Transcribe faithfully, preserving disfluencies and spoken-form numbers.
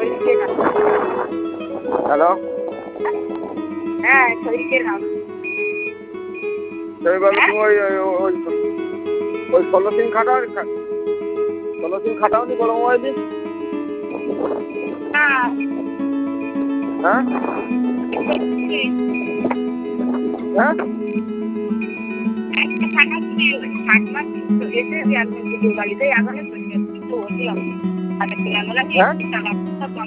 Hello, হ্যাঁ শরীরের নাম সেই বলে তুমি ওই ওই ওই ওই ষোলো সিম খাটাও ষোলো সিম খাটাওনি বড় মোবাইল দিন। হ্যাঁ হ্যাঁ হ্যাঁ একটা ফাটাচ্ছি ফাটলাম এসে বাড়িতে এখন কিন্তু দিলাম হাতে পেলাম হ্যাঁ